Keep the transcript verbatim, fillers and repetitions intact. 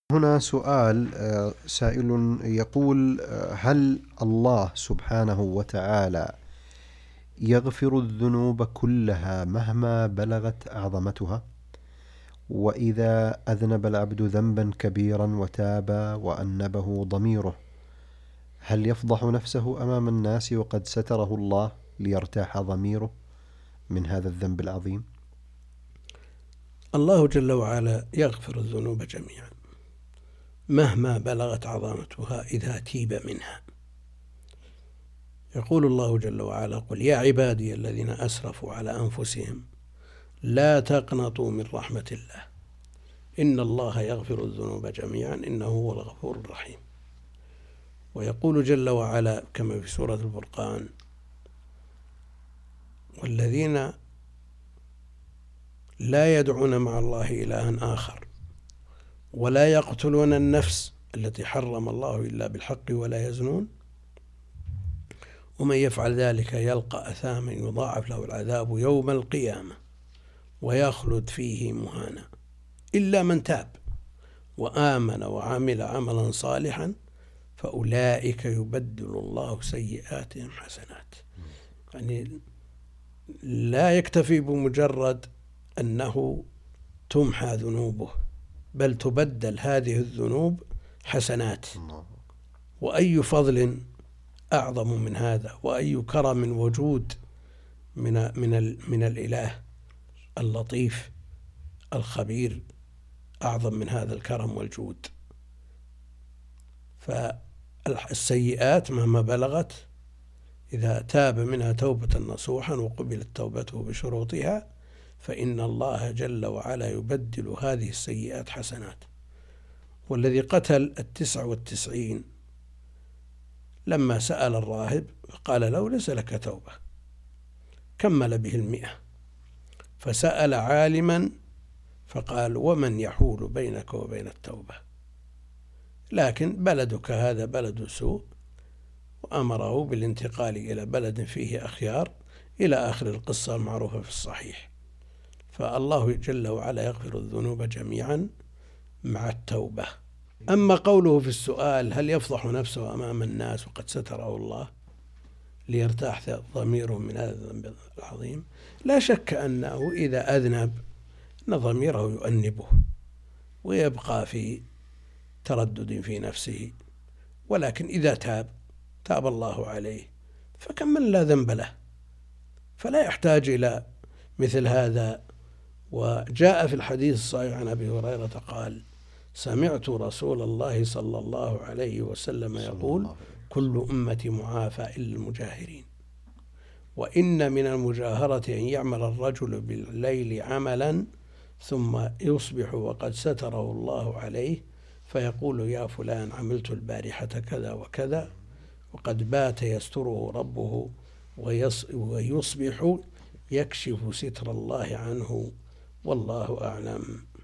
هنا سؤال سائل يقول: هل الله سبحانه وتعالى يغفر الذنوب كلها مهما بلغت أعظمتها؟ وإذا أذنب العبد ذنبا كبيرا وتاب وأنبه ضميره، هل يفضح نفسه أمام الناس وقد ستره الله ليرتاح ضميره من هذا الذنب العظيم؟ الله جل وعلا يغفر الذنوب جميعا مهما بلغت عظمتها إذا تيب منها. يقول الله جل وعلا: قل يا عبادي الذين أسرفوا على أنفسهم لا تقنطوا من رحمة الله إن الله يغفر الذنوب جميعا إنه هو الغفور الرحيم. ويقول جل وعلا كما في سورة الفرقان: والذين لا يدعون مع الله إلها آخر ولا يقتلون النفس التي حرم الله إلا بالحق ولا يزنون ومن يفعل ذلك يلقى أثاما يضاعف له العذاب يوم القيامة ويخلد فيه مهانا إلا من تاب وآمن وعمل عملا صالحا فأولئك يبدل الله سيئاتهم حسنات. يعني لا يكتفي بمجرد أنه تمحى ذنوبه، بل تبدل هذه الذنوب حسنات. وأي فضل أعظم من هذا، وأي كرم وجود من من من الإله اللطيف الخبير أعظم من هذا الكرم والجود. فالسيئات مهما بلغت إذا تاب منها توبة نصوحا وقبلت توبته بشروطها فإن الله جل وعلا يبدل هذه السيئات حسنات. والذي قتل التسع والتسعين لما سأل الراهب قال له: ليس لك توبة، كمل به المئة. فسأل عالما فقال: ومن يحول بينك وبين التوبة؟ لكن بلدك هذا بلد سوء، وأمره بالانتقال إلى بلد فيه أخيار إلى آخر القصة المعروفة في الصحيح. فالله جل وعلا يغفر الذنوب جميعا مع التوبة. أما قوله في السؤال: هل يفضح نفسه أمام الناس وقد ستره الله ليرتاح ضميره من هذا الذنب العظيم؟ لا شك أنه إذا أذنب أن ضميره يؤنبه ويبقى في تردد في نفسه، ولكن إذا تاب تاب الله عليه فكمن لا ذنب له، فلا يحتاج إلى مثل هذا. وجاء في الحديث الصحيح عن أبي هريرة قال: سمعت رسول الله صلى الله عليه وسلم يقول: كل أمتي معافى إلا المجاهرين. وإن من المجاهرة أن يعمل الرجل بالليل عملا ثم يصبح وقد ستره الله عليه فيقول: يا فلان عملت البارحة كذا وكذا، وقد بات يستره ربه ويصبح يكشف ستر الله عنه، والله أعلم.